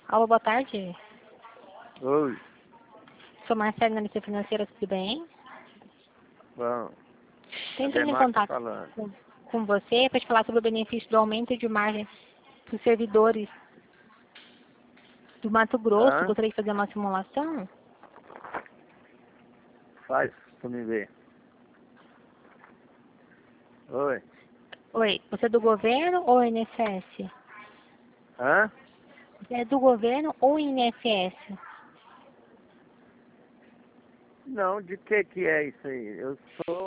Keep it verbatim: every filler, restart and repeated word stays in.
Alô, boa tarde. Oi. Sou Marcelo, analista financeira, tudo bem? Bom. Estou entrando em Marta contato falando. com, com você para te falar sobre o benefício do aumento de margem dos servidores do Mato Grosso. Hã? Gostaria de fazer uma simulação? Faz pra me ver. Oi. Oi, você é do governo ou I N S S? Hã? Você é do governo ou I N S S? Não, de que que é isso aí? Eu sou